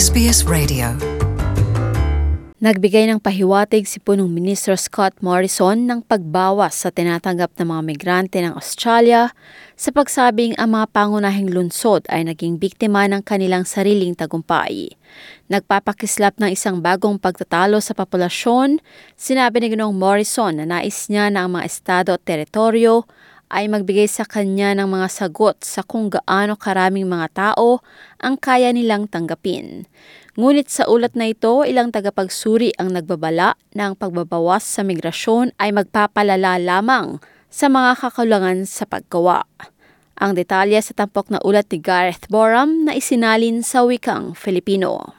SBS Radio. Nagbigay ng pahiwatig si Punong Ministro Scott Morrison ng pagbawas sa tinatanggap ng mga migrante ng Australia sa pagsabing ang mga pangunahing lungsod ay naging biktima ng kanilang sariling tagumpay. Nagpapakislap ng isang bagong pagtatalo sa populasyon, sinabi ni Ginoong Morrison na nais niya na ang mga estado at teritoryo ay magbigay sa kanya ng mga sagot sa kung gaano karaming mga tao ang kaya nilang tanggapin. Ngunit sa ulat na ito, ilang tagapagsuri ang nagbabala na ang pagbabawas sa migrasyon ay magpapalala lamang sa mga kakulangan sa paggawa. Ang detalye sa tampok na ulat ni Gareth Boram na isinalin sa wikang Filipino.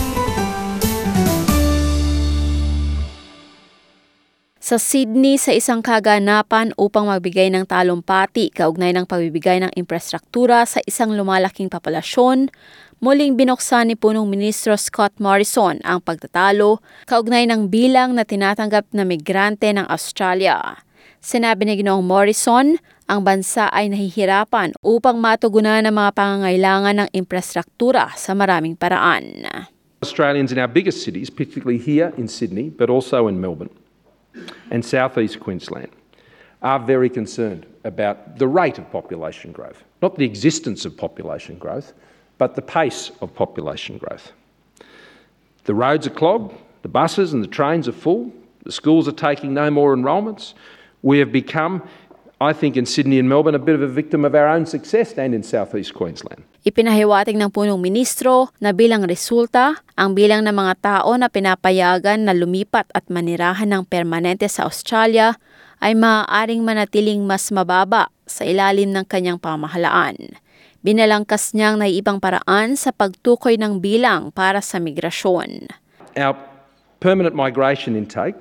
Sa Sydney, sa isang kaganapan upang magbigay ng talumpati kaugnay ng pagbibigay ng infrastruktura sa isang lumalaking populasyon, muling binuksan ni Punong Ministro Scott Morrison ang pagtatalo kaugnay ng bilang na tinatanggap na migrante ng Australia. Sinabi ni Ginoong Morrison, ang bansa ay nahihirapan upang matugunan ang mga pangangailangan ng infrastruktura sa maraming paraan. Australians in our biggest cities, particularly here in Sydney, but also in Melbourne and southeast Queensland, are very concerned about the rate of population growth, not the existence of population growth, but the pace of population growth. The roads are clogged, the buses and the trains are full, the schools are taking no more enrolments. We have become, I think in Sydney and Melbourne, a bit of a victim of our own success and in southeast Queensland. Ipinahiwatig ng punong ministro na bilang resulta, ang bilang ng mga tao na pinapayagan na lumipat at manirahan ng permanente sa Australia ay maaaring manatiling mas mababa sa ilalim ng kanyang pamahalaan. Binalangkas niyang naiibang paraan sa pagtukoy ng bilang para sa migrasyon. Our permanent migration intake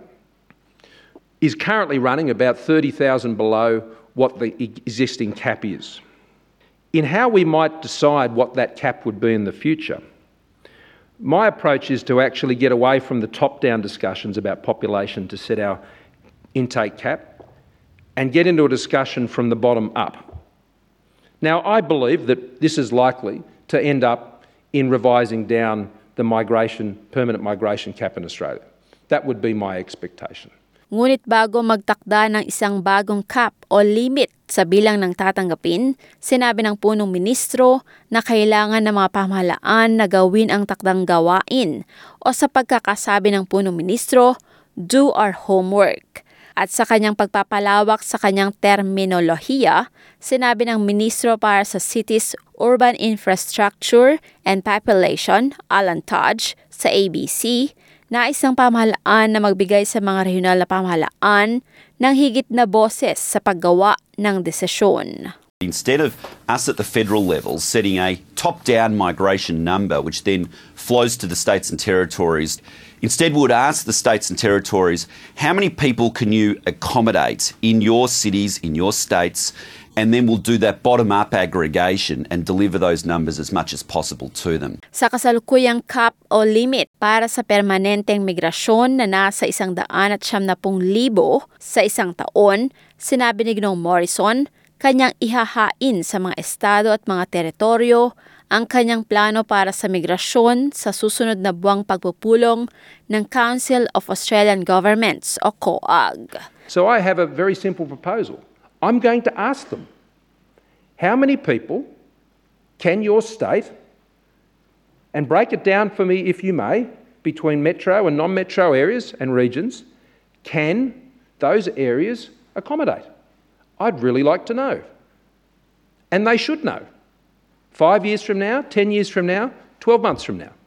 is currently running about 30,000 below what the existing cap is. In how we might decide what that cap would be in the future, my approach is to actually get away from the top-down discussions about population to set our intake cap and get into a discussion from the bottom up. Now, I believe that this is likely to end up in revising down the permanent migration cap in Australia. That would be my expectation. Ngunit bago magtakda ng isang bagong cap o limit sa bilang ng tatanggapin, sinabi ng punong ministro na kailangan ng mga pamahalaan na gawin ang takdang gawain o sa pagkakasabi ng punong ministro, do our homework. At sa kanyang pagpapalawak sa kanyang terminolohiya, sinabi ng ministro para sa Cities, Urban Infrastructure and Population, Alan Tudge, sa ABC, na isang pamahalaan na magbigay sa mga regional na pamahalaan ng higit na boses sa paggawa ng desisyon. Instead of us at the federal level setting a top-down migration number which then flows to the states and territories, instead we would ask the states and territories, how many people can you accommodate in your cities, in your states, and then we'll do that bottom-up aggregation and deliver those numbers as much as possible to them. Sa kasalukuyang cap o limit para sa permanenteng migrasyon na nasa 170,000 sa isang taon, sinabi ni Ginoong Morrison, kanyang ihahain sa mga estado at mga teritoryo ang kanyang plano para sa migrasyon sa susunod na buwang pagpupulong ng Council of Australian Governments o COAG. So I have a very simple proposal. I'm going to ask them, how many people can your state, and break it down for me if you may, between metro and non-metro areas and regions, can those areas accommodate? I'd really like to know. And they should know. 5 years from now, 10 years from now, 12 months from now.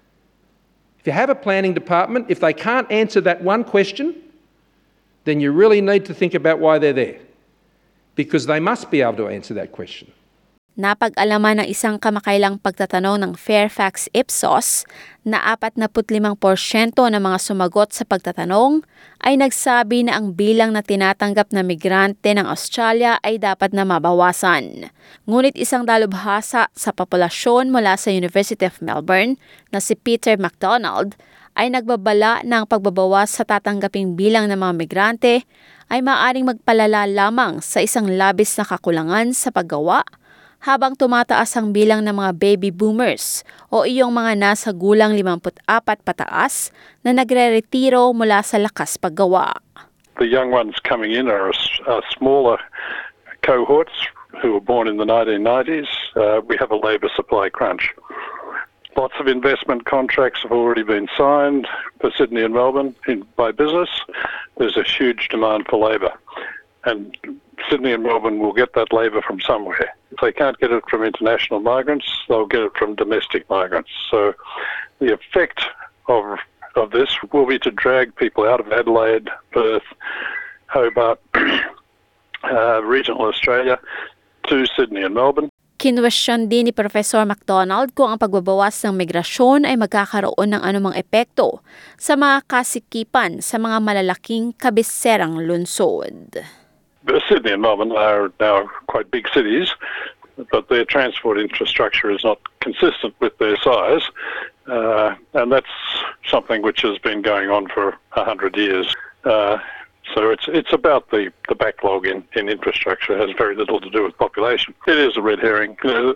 If you have a planning department, if they can't answer that one question, then you really need to think about why they're there. Because they must be able to answer that question. Napag-alaman ng isang kamakailang pagtatanong ng Fairfax Ipsos na 45% ng mga sumagot sa pagtatanong ay nagsabi na ang bilang na tinatanggap na migrante ng Australia ay dapat na mabawasan. Ngunit isang dalubhasa sa populasyon mula sa University of Melbourne na si Peter MacDonald ay nagbabala na ang pagbabawas sa tatanggaping bilang ng mga migrante ay maaaring magpalala lamang sa isang labis na kakulangan sa paggawa habang tumataas ang bilang ng mga baby boomers o iyong mga nasa gulang 54 pataas na nagre-retiro mula sa lakas paggawa. The young ones coming in are smaller cohorts who were born in the 1990s. We have a labour supply crunch. Lots of investment contracts have already been signed for Sydney and Melbourne by business. There's a huge demand for labour. And Sydney and Melbourne will get that labour from somewhere. If they can't get it from international migrants, they'll get it from domestic migrants. So the effect of this will be to drag people out of Adelaide, Perth, Hobart, regional Australia to Sydney and Melbourne. Kinwestiyon din ni Professor McDonald kung ang pagbabawas ng migrasyon ay magkakaroon ng anumang epekto sa mga kasikipan sa mga malalaking kabiserang lungsod. Sydney and Melbourne are now quite big cities, but their transport infrastructure is not consistent with their size, and that's something which has been going on for 100 years. So it's about the backlog in infrastructure. It has very little to do with population. It is a red herring.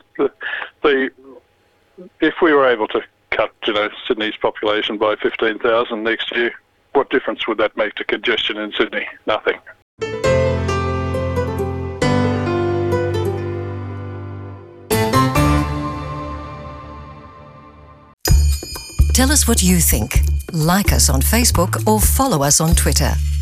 If we were able to cut Sydney's population by 15,000 next year, what difference would that make to congestion in Sydney? Nothing. Tell us what you think. Like us on Facebook or follow us on Twitter.